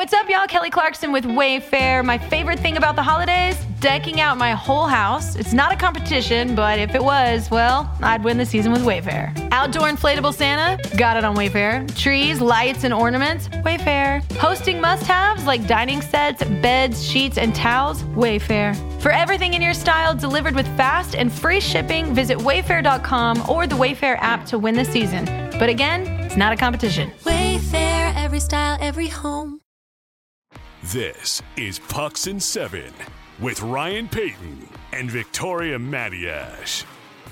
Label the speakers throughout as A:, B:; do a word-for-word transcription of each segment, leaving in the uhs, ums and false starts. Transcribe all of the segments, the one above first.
A: What's up, y'all? Kelly Clarkson with Wayfair. My favorite thing about the holidays? Decking out my whole house. It's not a competition, but if it was, well, I'd win the season with Wayfair. Outdoor inflatable Santa? Got it on Wayfair. Trees, lights, and ornaments? Wayfair. Hosting must-haves like dining sets, beds, sheets, and towels? Wayfair. For everything in your style delivered with fast and free shipping, visit wayfair dot com or the Wayfair app to win the season. But again, it's not a competition.
B: Wayfair, every style, every home.
C: This is Pucks and Seven with Ryan Payton and Victoria Matiash.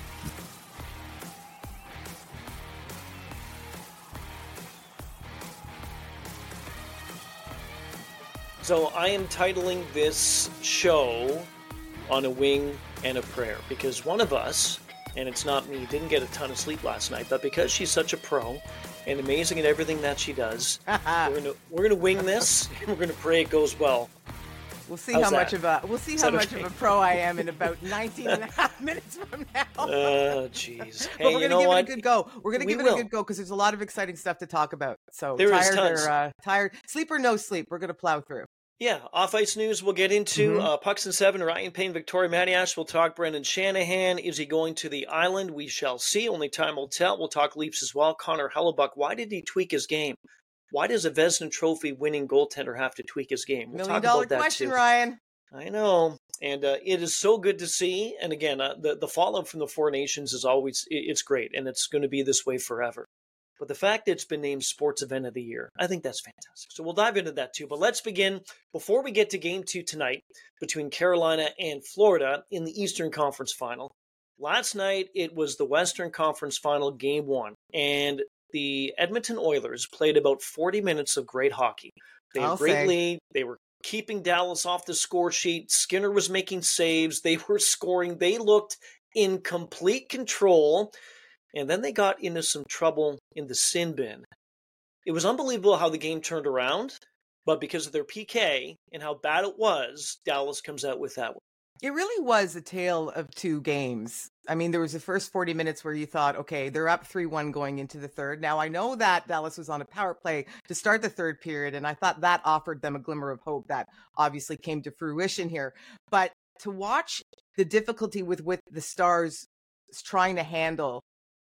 D: So I am titling this show On a Wing and a Prayer because one of us, and it's not me, didn't get a ton of sleep last night, but because she's such a pro and amazing at everything that she does, we're gonna we're gonna wing this and we're gonna pray it goes well.
E: We'll see
D: How's
E: how
D: that?
E: much of a we'll see how
D: that
E: much
D: okay?
E: of a pro I am in about nineteen and a half minutes from now.
D: Oh, jeez.
E: But
D: Hey,
E: we're
D: you
E: gonna
D: know
E: give
D: what?
E: it a good go. We're gonna
D: We
E: give it
D: will.
E: a good go because there's a lot of exciting stuff to talk about. So
D: There is
E: tired
D: tons.
E: or uh, tired, sleep or no sleep, we're gonna plow through.
D: Yeah, off ice news we'll get into.
E: Mhm.
D: Uh, Pucks and Seven, Ryan Payne, Victoria Matiash. We'll talk Brendan Shanahan. Is he going to the island? We shall see. Only time will tell. We'll talk Leafs as well. Connor Hellebuck, why did he tweak his game? Why does a Vezina Trophy winning goaltender have to tweak his game? We'll
E: Million
D: talk
E: dollar
D: about that
E: question,
D: too.
E: Ryan.
D: I know. And uh, it is so good to see. And again, uh, the, the fallout from the Four Nations is always, it- it's great. And it's going to be this way forever. But the fact that it's been named Sports Event of the Year, I think that's fantastic. So we'll dive into that too. But let's begin, before we get to game two tonight between Carolina and Florida in the Eastern Conference Final. Last night, it was the Western Conference Final, game one. And the Edmonton Oilers played about forty minutes of great hockey. They had
E: I'll
D: a great
E: say.
D: lead. They were keeping Dallas off the score sheet. Skinner was making saves. They were scoring. They looked in complete control. And then they got into some trouble in the sin bin. It was unbelievable how the game turned around, but because of their P K and how bad it was, Dallas comes out with that one.
E: It really was a tale of two games. I mean, there was the first forty minutes where you thought, okay, they're up three one going into the third. Now, I know that Dallas was on a power play to start the third period, and I thought that offered them a glimmer of hope that obviously came to fruition here. But to watch the difficulty with, with the Stars trying to handle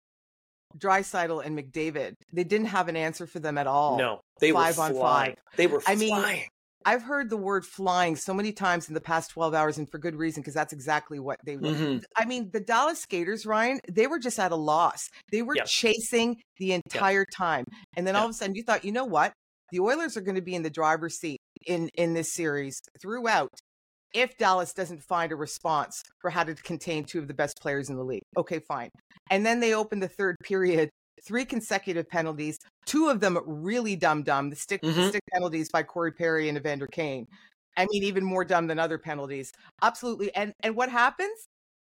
E: Draisaitl and McDavid, they didn't have an answer for them at all.
D: No, they
E: Five
D: were
E: on
D: flying.
E: five.
D: They were
E: I mean,
D: flying.
E: I've heard the word flying so many times in the past twelve hours, and for good reason, because that's exactly what they were.
D: Mhm.
E: I mean, the Dallas skaters, Ryan, they were just at a loss. They were
D: Yeah.
E: chasing the entire time. And then all
D: Yeah.
E: of a sudden you thought, you know what? The Oilers are going to be in the driver's seat in, in this series throughout if Dallas doesn't find a response for how to contain two of the best players in the league. Okay, fine. And then they opened the third period, three consecutive penalties, two of them really dumb dumb, the stick,
D: Mhm.
E: stick penalties by Corey Perry and Evander Kane. I mean, even more dumb than other penalties. Absolutely. And and what happens?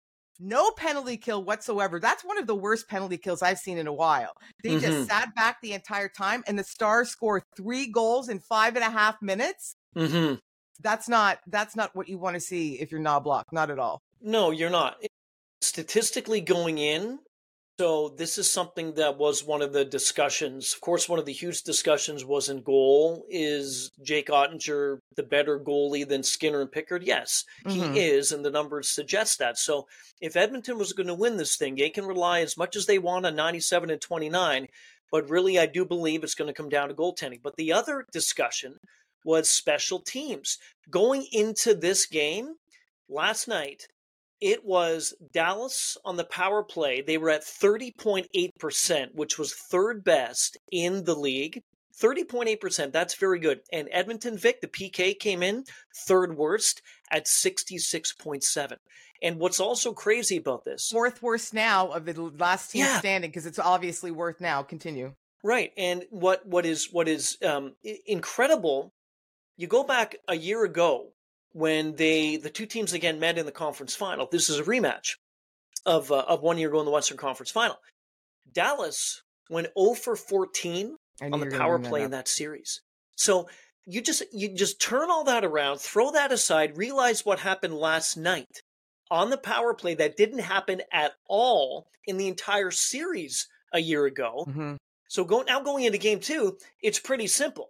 E: No penalty kill whatsoever. That's one of the worst penalty kills I've seen in a while. They
D: Mhm.
E: just sat back the entire time, and the Stars score three goals in five and a half minutes.
D: Mm-hmm.
E: That's not that's not what you want to see if you're Knobloch. Not at all.
D: No, you're not. Statistically going in, so this is something that was one of the discussions. Of course, one of the huge discussions was in goal. Is Jake Ottinger the better goalie than Skinner and Pickard? Yes,
E: Mhm.
D: he is, and the numbers suggest that. So if Edmonton was going to win this thing, they can rely as much as they want on ninety-seven and twenty-nine, but really I do believe it's going to come down to goaltending. But the other discussion was special teams. Going into this game last night, it was Dallas on the power play. They were at thirty point eight percent, which was third best in the league. thirty point eight percent, that's very good. And Edmonton Vic, the P K, came in third worst at sixty-six point seven. And what's also crazy about this,
E: Fourth worst now of the last team
D: Yeah.
E: standing, because it's obviously worth now. Continue.
D: right? And what what is what is um, i- incredible? You go back a year ago when they the two teams again met in the conference final. This is a rematch of uh, of one year ago in the Western Conference Final. Dallas went zero for fourteen
E: I knew
D: on
E: you
D: the
E: were gonna
D: power
E: bring that
D: play
E: up.
D: in that series. So you just you just turn all that around, throw that aside, realize what happened last night on the power play that didn't happen at all in the entire series a year ago.
E: Mhm.
D: So go, now going into game two, it's pretty simple.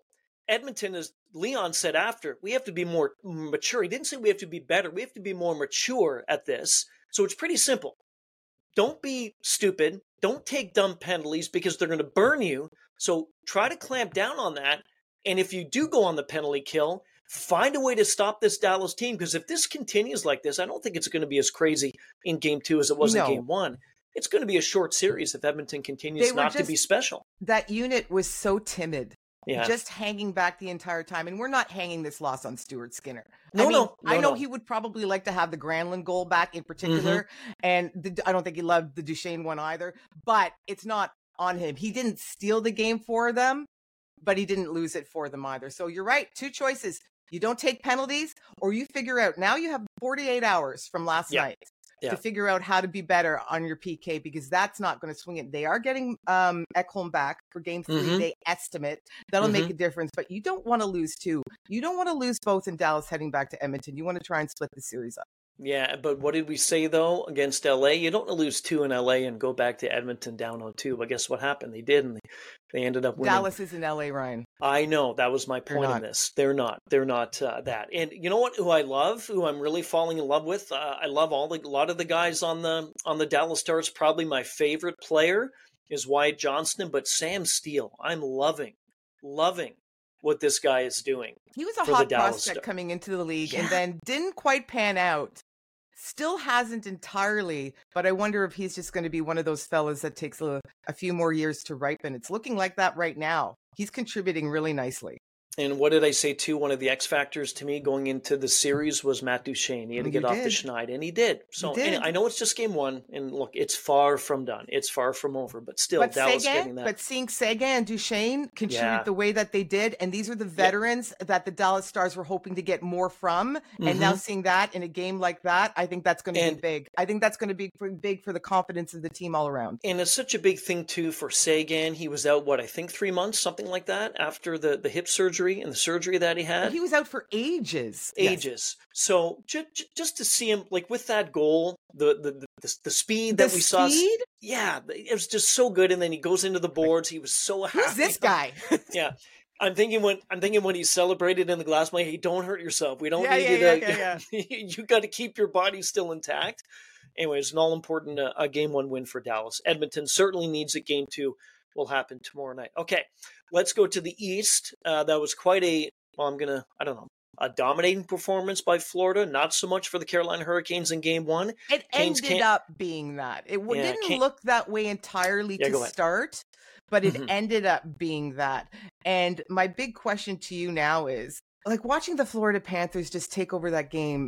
D: Edmonton, as Leon said after, we have to be more mature. He didn't say we have to be better. We have to be more mature at this. So it's pretty simple. Don't be stupid. Don't take dumb penalties because they're going to burn you. So try to clamp down on that. And if you do go on the penalty kill, find a way to stop this Dallas team. Because if this continues like this, I don't think it's going to be as crazy in game two as it was
E: No.
D: in game one. It's going to be a short series if Edmonton continues
E: They were
D: not to
E: just-
D: be special.
E: That unit was so timid.
D: Yeah.
E: Just hanging back the entire time. And we're not hanging this loss on Stuart Skinner.
D: No,
E: I mean,
D: no, no,
E: I know
D: no.
E: he would probably like to have the Granlund goal back in particular.
D: Mm-hmm.
E: And the, I don't think he loved the Duchesne one either. But it's not on him. He didn't steal the game for them, but he didn't lose it for them either. So you're right. Two choices. You don't take penalties, or you figure out. Now you have forty-eight hours from last
D: Yeah.
E: night
D: Yeah.
E: to figure out how to be better on your P K, because that's not going to swing it. They are getting um, Ekholm back for game three.
D: Mhm.
E: They estimate that'll
D: Mhm.
E: make a difference, but you don't want to lose two. You don't want to lose both in Dallas heading back to Edmonton. You want to try and split the series up.
D: Yeah, but what did we say, though, against L A? You don't want to lose two in L A and go back to Edmonton down on two. But guess what happened? They did, and they, they ended up winning.
E: Dallas is in L A, Ryan.
D: I know. That was my
E: They're
D: point in
E: not.
D: this. They're not. They're not uh, that. And you know what? Who I love, who I'm really falling in love with, uh, I love all the, a lot of the guys on the on the Dallas Stars. Probably my favorite player is Wyatt Johnston, but Sam Steele. I'm loving, loving what this guy is doing.
E: He was a
D: For the
E: hot
D: Dallas
E: prospect
D: Star-
E: coming into the league
D: Yeah.
E: and then didn't quite pan out. Still hasn't entirely, but I wonder if he's just going to be one of those fellas that takes a, a few more years to ripen. It's looking like that right now. He's contributing really nicely.
D: And what did I say too? One of the X factors to me going into the series was Matt Duchesne. He had to
E: You
D: get off the
E: did.
D: schneid, and he did. So
E: did.
D: and I know it's just game one, and look, it's far from done. It's far from over, but still,
E: But
D: Dallas getting
E: Seguin,
D: that.
E: but seeing Seguin and Duchesne contribute
D: Yeah.
E: the way that they did, and these are the veterans that the Dallas Stars were hoping to get more from, and now seeing that in a game like that, I think that's going to be
D: Mm-hmm. And-
E: big. I think that's going to be for- big for the confidence of the team all around.
D: And it's such a big thing too for Sagan. He was out, what, I think three months, something like that, after the, the hip surgery and the surgery that he had.
E: He was out for ages. Yes.
D: Ages. So just, just to see him, like with that goal, the the the, the speed
E: The
D: that we saw.
E: speed?
D: Yeah, it was just so good. And then he goes into the boards. He was so happy.
E: Who's this guy?
D: Yeah. I'm thinking when I'm thinking when he celebrated in the glass, I'm like, hey, don't hurt yourself. We don't
E: Yeah,
D: need
E: yeah,
D: you to.
E: yeah, yeah,
D: you got to keep your body still intact. Anyways, an all important uh, a game one win for Dallas. Edmonton certainly needs it. Game two will happen tomorrow night. Okay, let's go to the East. Uh, that was quite a. Well, I'm gonna. I don't know. A dominating performance by Florida. Not so much for the Carolina Hurricanes in game one.
E: It
D: Canes
E: ended
D: can't-
E: up being that. It w-
D: Yeah,
E: didn't
D: can't-
E: look that way entirely
D: Yeah, go
E: to
D: ahead.
E: start, but it
D: Mhm.
E: ended up being that. And my big question to you now is, like, watching the Florida Panthers just take over that game,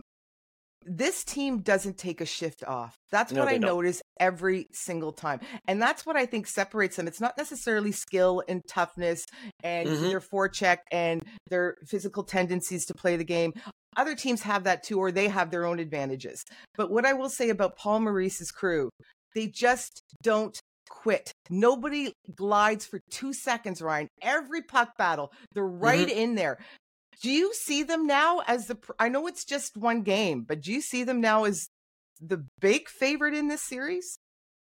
E: this team doesn't take a shift off. That's
D: No,
E: what I
D: they don't.
E: notice every single time. And that's what I think separates them. It's not necessarily skill and toughness and
D: Mhm.
E: their forecheck and their physical tendencies to play the game. Other teams have that too, or they have their own advantages. But what I will say about Paul Maurice's crew, they just don't quit. Nobody glides for two seconds, Ryan. Every puck battle, they're right in there. Do you see them now as the, I know it's just one game, but do you see them now as the big favorite in this series?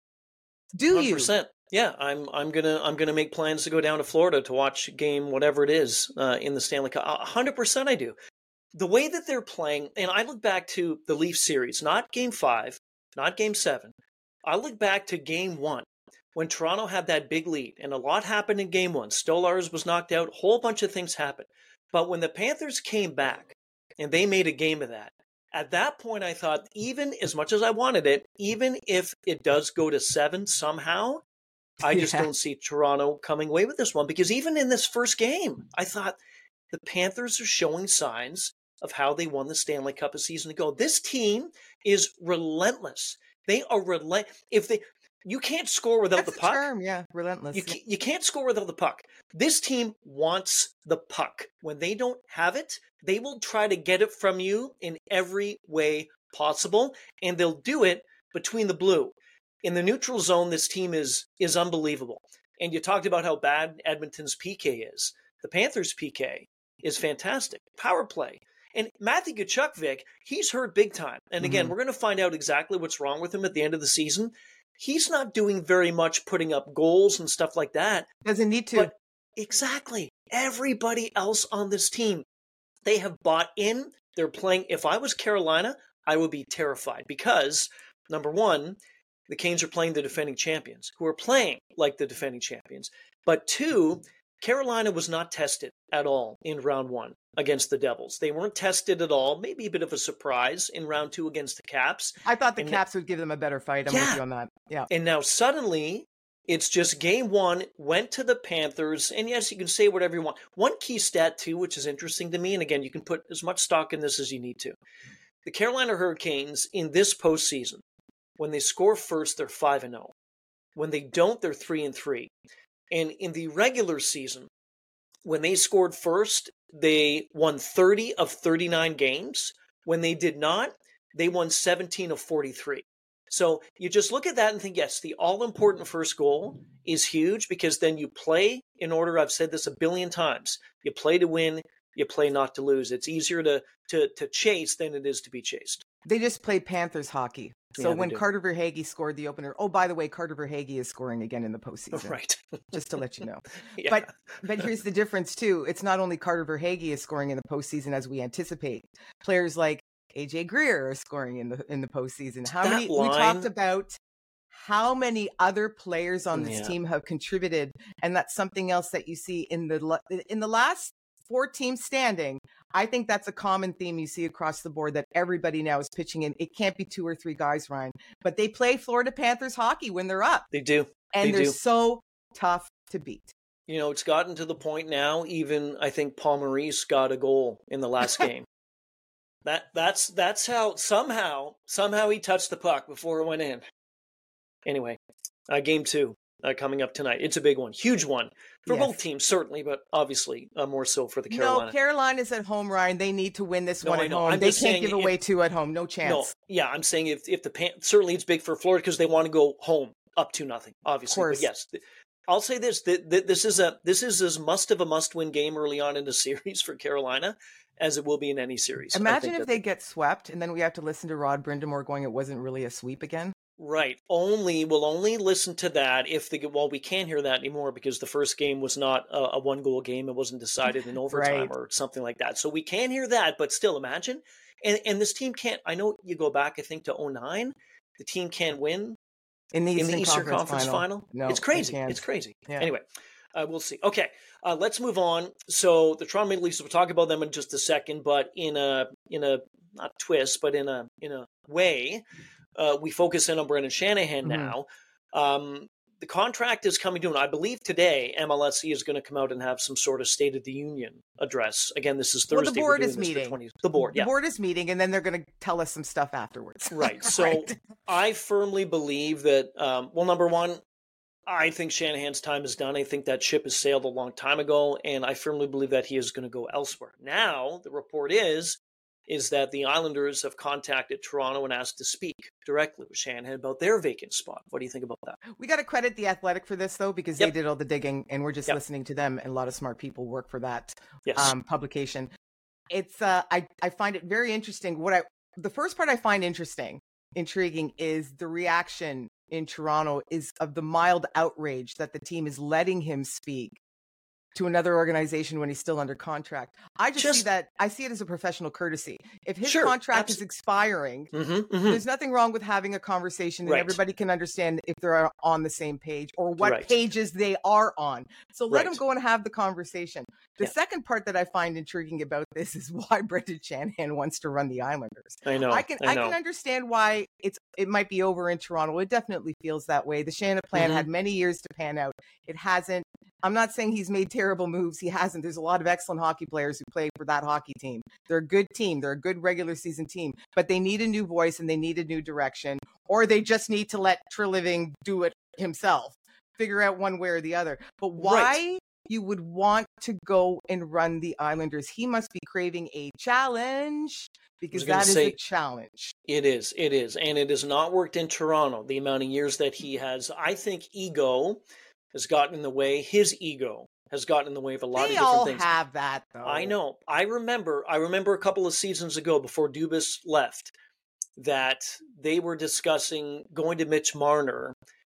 E: Do
D: one hundred
E: you?
D: percent. Yeah, I'm. I'm gonna. I'm gonna make plans to go down to Florida to watch game whatever it is uh, in the Stanley Cup. A hundred percent, I do. The way that they're playing, and I look back to the Leafs series, not Game Five, not Game Seven. I look back to Game One when Toronto had that big lead, and a lot happened in Game One. Stolarz was knocked out. A whole bunch of things happened. But when the Panthers came back and they made a game of that, at that point I thought, even as much as I wanted it, even if it does go to seven somehow, I just
E: Yeah.
D: don't see Toronto coming away with this one. Because even in this first game, I thought the Panthers are showing signs of how they won the Stanley Cup a season ago. This team is relentless. They are relent. If they, you can't score without
E: That's
D: the
E: a
D: puck.
E: term, yeah, relentless.
D: You can't, you can't score without the puck. This team wants the puck. When they don't have it, they will try to get it from you in every way possible, and they'll do it between the blue. In the neutral zone, this team is is unbelievable. And you talked about how bad Edmonton's P K is. The Panthers' P K is fantastic. Power play. And Matthew Tkachuk, Vic, he's hurt big time. And again,
E: Mhm.
D: we're going to find out exactly what's wrong with him at the end of the season. He's not doing very much putting up goals and stuff like that.
E: Doesn't need to.
D: But Exactly. Everybody else on this team, they have bought in. They're playing. If I was Carolina, I would be terrified because, number one, the Canes are playing the defending champions, who are playing like the defending champions. But two, Carolina was not tested at all in round one against the Devils. They weren't tested at all. Maybe a bit of a surprise in round two against the Caps.
E: I thought the
D: and
E: Caps would give them a better fight. I'm
D: yeah.
E: with you on that. Yeah.
D: And now suddenly, it's just game one, went to the Panthers. And yes, you can say whatever you want. One key stat, too, which is interesting to me, and again, you can put as much stock in this as you need to. The Carolina Hurricanes in this postseason, when they score first, they're five and oh. When they don't, they're three and three. And in the regular season, when they scored first, they won thirty of thirty-nine games. When they did not, they won seventeen of forty-three. So you just look at that and think, yes, the all-important first goal is huge because then you play in order. I've said this a billion times. You play to win. You play not to lose. It's easier to to to chase than it is to be chased.
E: They just play Panthers hockey. So
D: Yeah,
E: when
D: do.
E: Carter Verhaeghe scored the opener, oh, by the way, Carter Verhaeghe is scoring again in the postseason.
D: Right.
E: Just to let you know.
D: Yeah.
E: But but here's the difference too. It's not only Carter Verhaeghe is scoring in the postseason as we anticipate. Players like A J Greer are scoring in the in the postseason. How
D: That
E: many
D: line-
E: we talked about how many other players on this
D: Yeah.
E: team have contributed, and that's something else that you see in the la- in the last four teams standing. I think that's a common theme you see across the board that everybody now is pitching in. It can't be two or three guys, Ryan, but they play Florida Panthers hockey when they're up,
D: They do.
E: and
D: They
E: they're
D: do.
E: so tough to beat.
D: You know, it's gotten to the point now, even I think Paul Maurice got a goal in the last game. That that's that's how somehow somehow he touched the puck before it went in. Anyway, uh, game two uh, coming up tonight. It's a big one, huge one for
E: Yes.
D: both teams, certainly, but obviously uh, more so for the Carolina.
E: No, Carolina's at home, Ryan. They need to win this
D: No,
E: one
D: I
E: at
D: know.
E: home.
D: I'm
E: They
D: just
E: can't
D: saying
E: give
D: if-
E: away two at home. No
D: No,
E: chance.
D: yeah, I'm saying if if the Pan- certainly it's big for Florida because they want to go home up to nothing, obviously.
E: course.
D: But yes, th- I'll say this: that that this is a this is as must of a must win game early on in the series for Carolina as it will be in any series. I
E: Imagine
D: think
E: if
D: that-
E: they get swept and then we have to listen to Rod Brindamore going, it wasn't really a sweep again.
D: Right. Only we'll only listen to that if the well we can't hear that anymore because the first game was not a, a one goal game. It wasn't decided in overtime
E: Right.
D: or something like that. So we can't hear that. But still, imagine. And and this team can't. I know you go back. I think to oh nine. The team can't win
E: In the
D: in
E: Eastern,
D: the Eastern
E: Conference,
D: Conference,
E: final.
D: final.
E: No,
D: It's
E: they
D: crazy.
E: can't.
D: It's crazy.
E: Yeah.
D: Anyway, uh, we'll see. Okay, uh, let's move on. So the Toronto Maple Leafs. We'll talk about them in just a second, but in a in a not twist, but in a in a way. Uh, we focus in on Brendan Shanahan
E: Mhm.
D: now. Um, the contract is coming to an, I believe today M L S C is going to come out and have some sort of State of the Union address. Again, this is
E: Well,
D: Thursday.
E: the
D: We're
E: board
D: doing
E: is
D: this for
E: meeting.
D: twenty the board, yeah.
E: The board is meeting, and then they're going to tell us some stuff afterwards.
D: Right. So
E: Right.
D: I firmly believe that, um, well, number one, I think Shanahan's time is done. I think that ship has sailed a long time ago, and I firmly believe that he is going to go elsewhere. Now, the report is, is that the Islanders have contacted Toronto and asked to speak directly with Shanahan about their vacant spot. What do you think about that?
E: We got to credit the Athletic for this, though, because
D: Yep.
E: they did all the digging, and we're just
D: Yep.
E: listening to them, and a lot of smart people work for that
D: Yes.
E: um, publication. It's uh, I I find it very interesting. What I the first part I find interesting, intriguing, is the reaction in Toronto is of the mild outrage that the team is letting him speak to another organization when he's still under contract. I just, see
D: Just-
E: that I see it as a professional courtesy. If his
D: Sure,
E: contract
D: abso-
E: is expiring,
D: Mm-hmm,
E: there's nothing wrong with having a conversation and
D: Right.
E: everybody can understand if they're on the same page or what
D: Right.
E: pages they are on. So let them
D: Right.
E: go and have the conversation. The
D: Yeah.
E: second part that I find intriguing about this is why Brendan Shanahan wants to run the Islanders.
D: I know.
E: I can
D: I
E: I,
D: know.
E: can understand why it's it might be over in Toronto. It definitely feels that way. The Shanahan plan
D: Mhm.
E: had many years to pan out. It hasn't. I'm not saying he's made terrible moves. He hasn't. There's a lot of excellent hockey players who play for that hockey team. They're a good team. They're a good regular season team, but they need a new voice and they need a new direction, or they just need to let Treliving do it himself, figure out one way or the other. But why
D: Right.
E: you would want to go and run the Islanders? He must be craving a challenge because
D: gonna
E: that is
D: say-
E: a challenge.
D: It is. It is. And it has not worked in Toronto. The amount of years that he has, I think ego has gotten in the way. His ego has gotten in the way of a lot
E: They
D: of different
E: all
D: things.
E: have that, though.
D: I know. I remember. I remember a couple of seasons ago before Dubas left that they were discussing going to Mitch Marner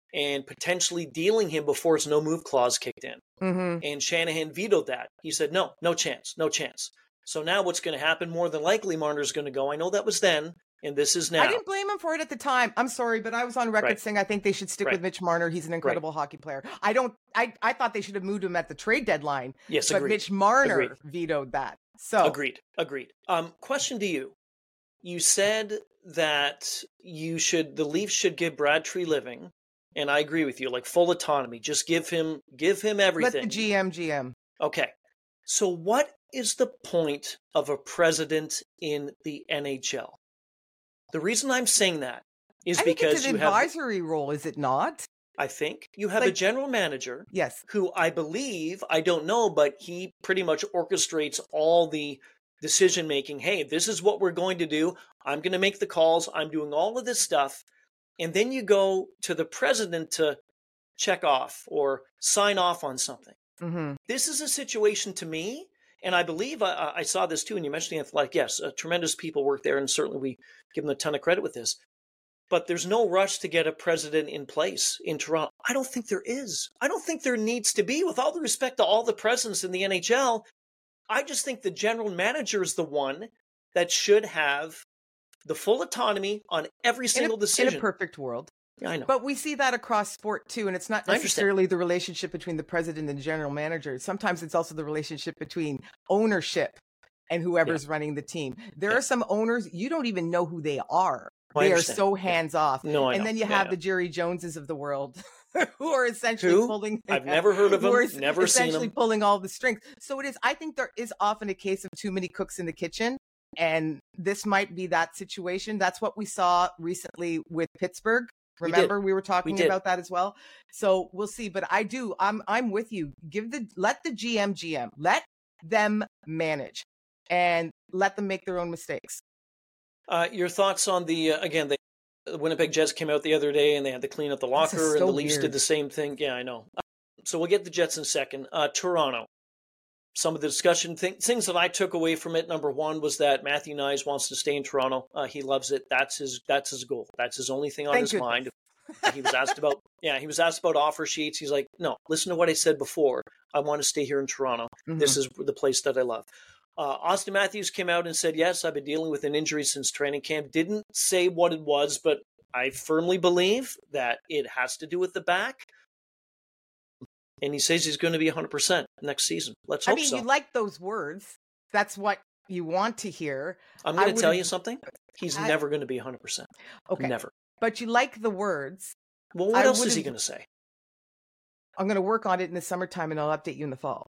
D: and potentially dealing him before his no move clause kicked in.
E: Mm-hmm.
D: And Shanahan vetoed that. He said, no, no chance, no chance. So now what's going to happen? More than likely, Marner's going to go. I know that was then, and this is now.
E: I didn't blame him for it at the time. I'm sorry, but I was on record
D: Right.
E: saying I think they should stick
D: Right.
E: with Mitch Marner. He's an incredible hockey player. I don't. I, I thought they should have moved him at the trade deadline.
D: Yes,
E: but
D: agreed.
E: Mitch Marner
D: Agreed.
E: vetoed that. So
D: Agreed. Agreed. Um, question to you. You said that you should, the Leafs should give Brad Treliving, and I agree with you, like full autonomy. Just give him, give him
E: let
D: everything.
E: the G M G M.
D: Okay. So what is the point of a president in the N H L? The reason I'm saying that is
E: I think
D: because
E: it's an
D: you have,
E: advisory role, is it not?
D: I think you have a
E: Like-
D: general manager
E: Yes.
D: who I believe, I don't know, but he pretty much orchestrates all the decision making. Hey, this is what we're going to do. I'm going to make the calls. I'm doing all of this stuff. And then you go to the president to check off or sign off on something.
E: Mm-hmm.
D: This is a situation to me, and I believe I, I saw this too, and you mentioned the Athletic. Yes, uh, tremendous people work there, and certainly we give them a ton of credit with this. But there's no rush to get a president in place in Toronto. I don't think there is. I don't think there needs to be, with all the respect to all the presidents in the N H L. I just think the general manager is the one that should have the full autonomy on every single
E: in a,
D: decision.
E: In a perfect world.
D: Yeah, I know.
E: But we see that across sport too, and it's not
D: I understand.
E: necessarily the relationship between the president and the general manager. Sometimes it's also the relationship between ownership and whoever's running the team. There
D: Yeah.
E: are some owners you don't even know who they are.
D: I
E: They are
D: understand.
E: so
D: Yeah.
E: hands off.
D: No, I
E: and
D: know.
E: then you
D: Yeah,
E: have
D: I
E: the
D: know.
E: Jerry Joneses of the world who are essentially
D: Who?
E: pulling.
D: I've never heard of
E: who
D: them,
E: are
D: never seen
E: essentially
D: them.
E: pulling all the strings. So it is. I think there is often a case of too many cooks in the kitchen. And this might be that situation. That's what we saw recently with Pittsburgh.
D: We did.
E: Remember, we were talking
D: did.
E: about that as well. So we'll see. But I do. I'm. I'm with you. Give the let the G M G M. Let them manage, and let them make their own mistakes.
D: Uh, your thoughts on the, uh, again, the the Winnipeg Jets came out the other day and they had to clean up the locker,
E: This is
D: and
E: so
D: the Leafs
E: weird.
D: did the same thing. Yeah, I know. Uh, So we'll get the Jets in a second. Uh, Toronto. Some of the discussion th- things that I took away from it. Number one was that Matthew Nyes wants to stay in Toronto. Uh, he loves it. That's his. That's his goal. That's his only thing on
E: Thank
D: his
E: goodness.
D: mind. He was asked about. Yeah, he was asked about offer sheets. He's like, no. Listen to what I said before. I want to stay here in Toronto. This is the place that I love. Uh, Austin Matthews came out and said, yes, I've been dealing with an injury since training camp. Didn't say what it was, but I firmly believe that it has to do with the back. And he says he's going to be one hundred percent next season. Let's
E: I
D: hope
E: mean,
D: so.
E: you like those words. That's what you want to hear.
D: I'm
E: I
D: going to tell
E: wouldn't-
D: you something. He's
E: I-
D: never going to be one hundred percent.
E: Okay.
D: Never.
E: But you like the words.
D: Well, what
E: I
D: else is he
E: wouldn't-
D: going to say?
E: I'm going to work on it in the summertime, and I'll update you in the fall.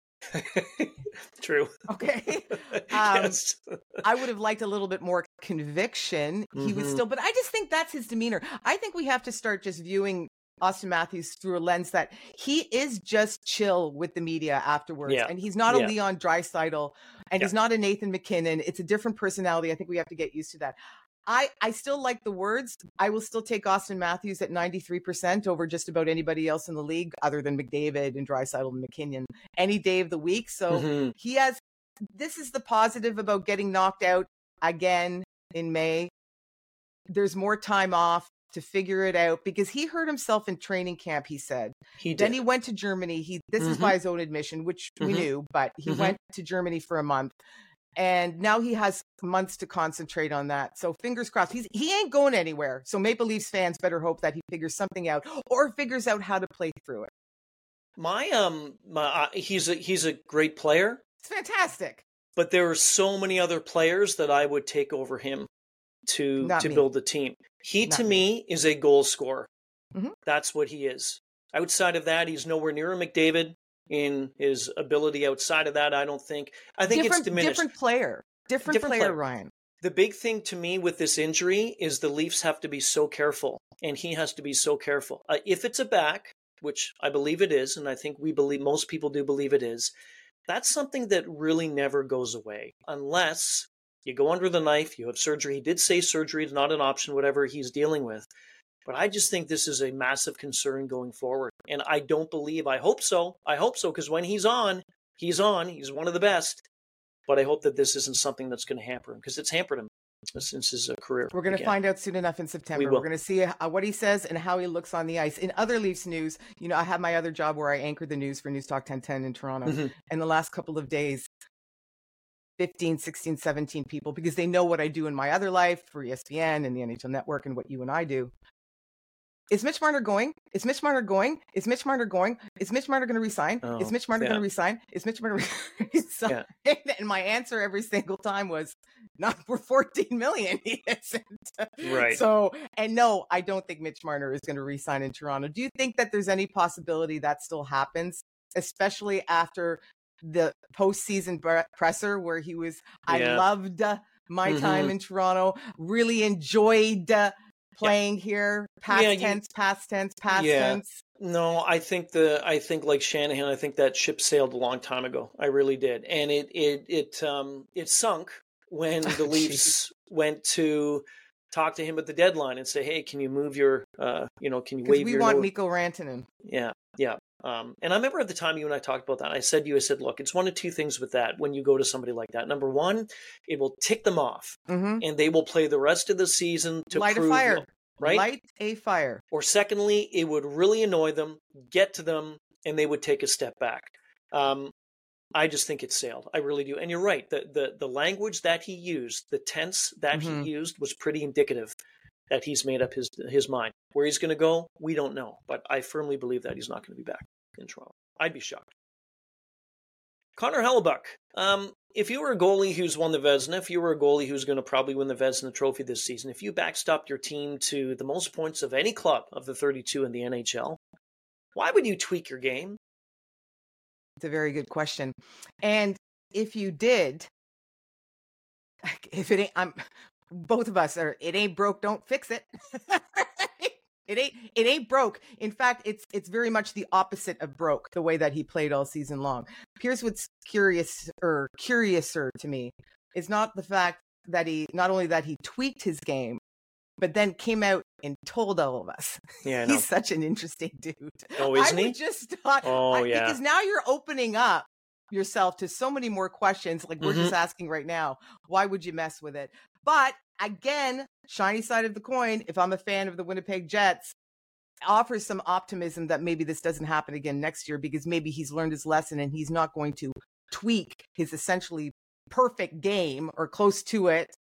D: True.
E: Okay. Um,
D: yes.
E: I would have liked a little bit more conviction. He was
D: Mhm.
E: still, but I just think that's his demeanor. I think we have to start just viewing Austin Matthews through a lens that he is just chill with the media afterwards.
D: Yeah.
E: And he's not
D: Yeah.
E: a Leon Draisaitl, and
D: Yeah.
E: he's not a Nathan McKinnon. It's a different personality. I think we have to get used to that. I, I still like the words. I will still take Austin Matthews at ninety-three percent over just about anybody else in the league other than McDavid and Draisaitl and McKinnon any day of the week. So
D: Mhm.
E: he has, this is the positive about getting knocked out again in May. There's more time off to figure it out because he hurt himself in training camp, he said.
D: He did.
E: Then he went to Germany. He This is
D: Mhm.
E: by his own admission, which we
D: Mhm.
E: knew, but he
D: Mhm.
E: went to Germany for a month. And now he has months to concentrate on that. So fingers crossed. He's he ain't going anywhere. So Maple Leafs fans better hope that he figures something out or figures out how to play through it.
D: my um, my, uh, he's a he's a great player,
E: It's fantastic.
D: but there are so many other players that I would take over him to
E: Not
D: to
E: me.
D: build the team. He
E: Not
D: to
E: me.
D: me is a goal scorer.
E: Mhm.
D: That's what he is. Outside of that, he's nowhere near a McDavid in his ability. Outside of that, I don't think. I think
E: different,
D: it's diminished.
E: different player. Different,
D: Different
E: player,
D: player.
E: Ryan.
D: The big thing to me with this injury is the Leafs have to be so careful, and he has to be so careful. Uh, if it's a back, which I believe it is, and I think we believe most people do believe it is, that's something that really never goes away unless you go under the knife, you have surgery. He did say surgery is not an option, whatever he's dealing with. But I just think this is a massive concern going forward. And I don't believe, I hope so. I hope so, because when he's on, he's on. He's one of the best. But I hope that this isn't something that's going to hamper him, because it's hampered him. since his uh, career.
E: We're going to find out soon enough in September. We We're going to see uh, what he says and how he looks on the ice. In other Leafs news, you know, I have my other job where I anchor the news for News Talk ten ten in Toronto. Mm-hmm. And the last couple of days, fifteen, sixteen, seventeen people, because they know what I do in my other life for E S P N and the N H L Network and what you and I do. Is Mitch Marner going? Is Mitch Marner going? Is Mitch Marner going? Is Mitch Marner going to resign? Oh, is Mitch Marner yeah. going to resign? Is Mitch Marner going to resign? Yeah. And my answer every single time was, not for fourteen million. He isn't.
D: Right.
E: So, and no, I don't think Mitch Marner is going to resign in Toronto. Do you think that there's any possibility that still happens, especially after the postseason presser where he was, yeah. I loved my mm-hmm. time in Toronto, really enjoyed playing yeah. here, past yeah, tense, you, past tense, past yeah. tense.
D: No, I think the I think like Shanahan, I think that ship sailed a long time ago. I really did, and it it it um it sunk when the Leafs went to talk to him at the deadline and say, "Hey, can you move your uh you know can you waive
E: we
D: your?"
E: We want
D: note?
E: Mikko Rantanen.
D: Yeah, yeah. Um, and I remember at the time you and I talked about that. I said to you, I said, look, it's one of two things with that when you go to somebody like that. Number one, it will tick them off, mm-hmm. and they will play the rest of the season to
E: light
D: prove,
E: a fire,
D: right?
E: Light a fire.
D: Or secondly, it would really annoy them, get to them, and they would take a step back. Um, I just think it sailed. I really do. And you're right. The the the language that he used, the tense that mm-hmm. he used, was pretty indicative that he's made up his his mind. Where he's going to go, we don't know. But I firmly believe that he's not going to be back in Toronto. I'd be shocked. Connor Hellebuyck. Um, if you were a goalie who's won the Vezina, if you were a goalie who's going to probably win the Vezina Trophy this season, if you backstopped your team to the most points of any club of the thirty-two in the N H L, why would you tweak your game?
E: It's a very good question. And if you did, if it ain't, I'm, both of us are, it ain't broke, don't fix it. It ain't it ain't broke. In fact, it's it's very much the opposite of broke, the way that he played all season long. Here's what's curious or curiouser to me is not the fact that he not only that he tweaked his game, but then came out and told all of us.
D: Yeah, I know.
E: He's such an interesting dude.
D: Oh, isn't
E: I
D: he?
E: Just thought,
D: oh,
E: I,
D: yeah.
E: Because now you're opening up yourself to so many more questions, like we're mm-hmm. just asking right now. Why would you mess with it? But again, shiny side of the coin, if I'm a fan of the Winnipeg Jets, offers some optimism that maybe this doesn't happen again next year, because maybe he's learned his lesson and he's not going to tweak his essentially perfect game or close to it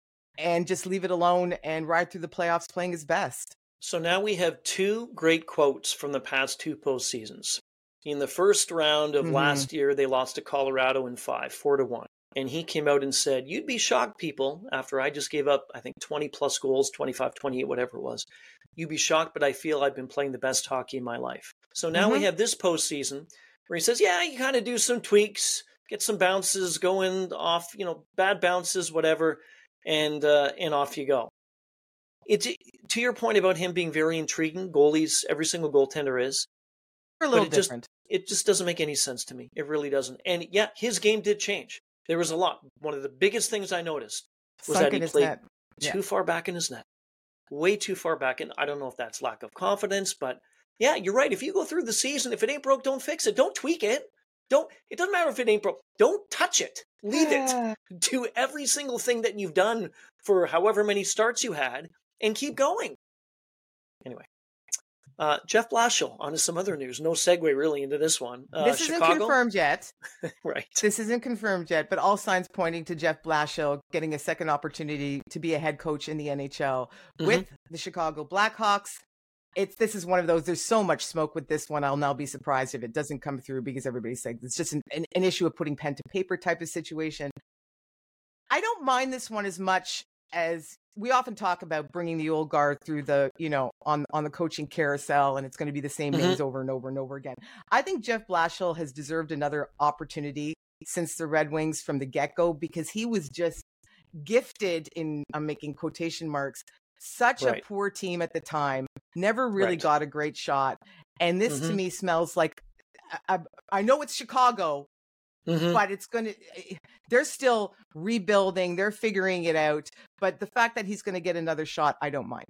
E: and just leave it alone and ride through the playoffs playing his best.
D: So now we have two great quotes from the past two postseasons. In the first round of mm-hmm. last year, they lost to Colorado in five, four to one. And he came out and said, you'd be shocked, people, after I just gave up, I think, twenty plus goals, twenty-five, twenty-eight, whatever it was. You'd be shocked, but I feel I've been playing the best hockey in my life. So now mm-hmm. we have this postseason where he says, yeah, you kind of do some tweaks, get some bounces going off, you know, bad bounces, whatever, and uh, and off you go. It's to your point about him being very intriguing. Goalies, every single goaltender is.
E: They're a little
D: it
E: different.
D: Just, it just doesn't make any sense to me. It really doesn't. And yeah, his game did change. There was a lot. One of the biggest things I noticed was
E: Sunk
D: that he played yeah. too far back in his net. Way too far back. And I don't know if that's lack of confidence, but yeah, you're right. If you go through the season, if it ain't broke, don't fix it. Don't tweak it. Don't, it doesn't matter if it ain't broke. Don't touch it. Leave it. Do every single thing that you've done for however many starts you had and keep going. Anyway. Uh, Jeff Blashill, on to some other news. No segue really into this one. Uh,
E: this
D: Chicago?
E: isn't confirmed yet.
D: Right.
E: This isn't confirmed yet, but all signs pointing to Jeff Blashill getting a second opportunity to be a head coach in the N H L mm-hmm. with the Chicago Blackhawks. It's this is one of those. There's so much smoke with this one. I'll now be surprised if it doesn't come through, because everybody's saying it's just an, an, an issue of putting pen to paper type of situation. I don't mind this one as much as we often talk about bringing the old guard through the, you know, on, on the coaching carousel, and it's going to be the same mm-hmm. names over and over and over again. I think Jeff Blashill has deserved another opportunity since the Red Wings from the get-go, because he was just gifted in, I'm making quotation marks, such right. a poor team at the time, never really right. got a great shot. And this mm-hmm. to me smells like, I, I know it's Chicago, Mm-hmm. but it's going to, they're still rebuilding. They're figuring it out. But the fact that he's going to get another shot, I don't mind.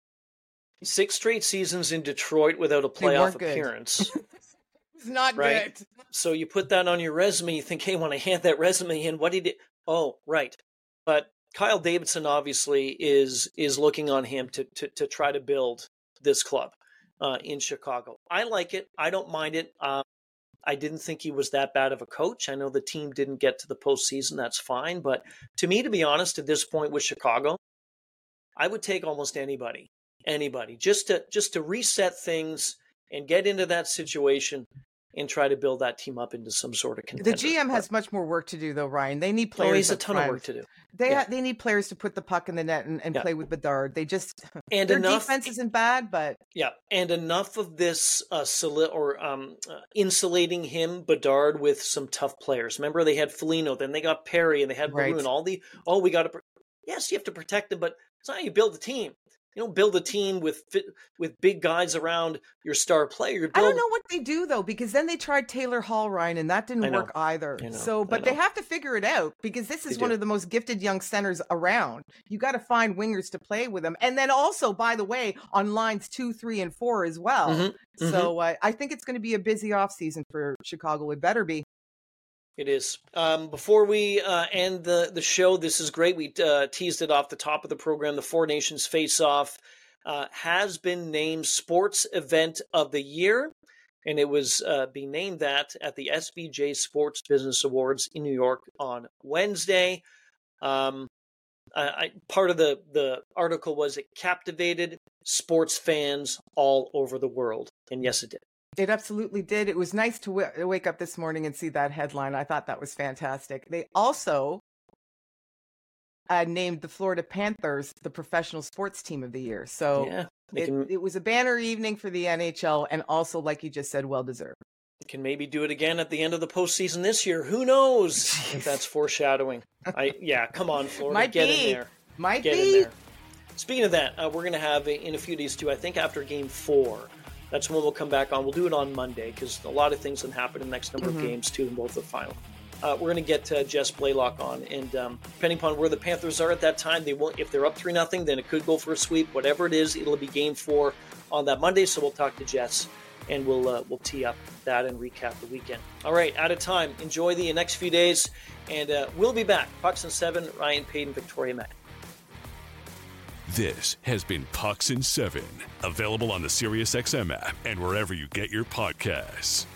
D: Six straight seasons in Detroit without a playoff appearance.
E: It's not
D: right?
E: good.
D: So you put that on your resume. You think, hey, when I hand that resume in, what did it? Oh, right. But Kyle Davidson obviously is is looking on him to to, to try to build this club uh, in Chicago. I like it. I don't mind it. Um, I didn't think he was that bad of a coach. I know the team didn't get to the postseason. That's fine. But to me, to be honest, at this point with Chicago, I would take almost anybody, anybody, just to just to reset things and get into that situation and try to build that team up into some sort of contender.
E: The G M has much more work to do, though, Ryan. They need players.
D: Oh, he's a
E: up
D: ton
E: front.
D: of work to do.
E: They
D: yeah.
E: ha- they need players to put the puck in the net and, and
D: yeah.
E: play with Bedard. They just
D: and
E: their
D: enough,
E: defense isn't bad, but
D: yeah, and enough of this uh, soli- or um, uh, insulating him Bedard with some tough players. Remember, they had Foligno, then they got Perry, and they had
E: right.
D: Maroon. All the oh, we got to. Pr- yes, you have to protect them, but it's not how you build a team. You don't build a team with with big guys around your star player. Build...
E: I don't know what they do, though, because then they tried Taylor Hall, Ryan, and that didn't work either.
D: know,
E: so, but they have to figure it out because this is
D: they
E: one
D: do.
E: of the most gifted young centers around. You got to find wingers to play with them. And then also, by the way, on lines two, three, and four as well.
D: Mm-hmm.
E: So
D: mm-hmm.
E: uh, I think it's going to be a busy offseason for Chicago. It better be.
D: It is. Um, before we uh, end the, the show, this is great. We uh, teased it off the top of the program. The Four Nations Face-Off uh, has been named Sports Event of the Year, and it was uh, being named that at the S B J Sports Business Awards in New York on Wednesday. Um, I, I, part of the, the article was it captivated sports fans all over the world, and yes, it did.
E: It absolutely did. It was nice to w- wake up this morning and see that headline. I thought that was fantastic. They also uh, named the Florida Panthers the professional sports team of the year. So
D: yeah,
E: it,
D: can,
E: it was a banner evening for the N H L and also, like you just said, well-deserved.
D: Can maybe do it again at the end of the postseason this year. Who knows if that's foreshadowing. I Yeah, come on, Florida.
E: Might
D: get
E: be.
D: in there.
E: Might
D: get
E: be.
D: in there. Speaking of that, uh, we're going to have in a few days too, I think after game four, that's when we'll come back on. We'll do it on Monday because a lot of things can happen in the next number mm-hmm. of games, too, in both the final. Uh, we're going to get uh, Jess Blaylock on, and um, depending upon where the Panthers are at that time, they won't. If they're up three nothing, then it could go for a sweep. Whatever it is, it'll be game four on that Monday, so we'll talk to Jess, and we'll uh, we'll tee up that and recap the weekend. All right, out of time. Enjoy the next few days, and uh, we'll be back. Pucks and Seven, Ryan Payton, Victoria Matt.
C: This has been Pucks and Seven, available on the SiriusXM app and wherever you get your podcasts.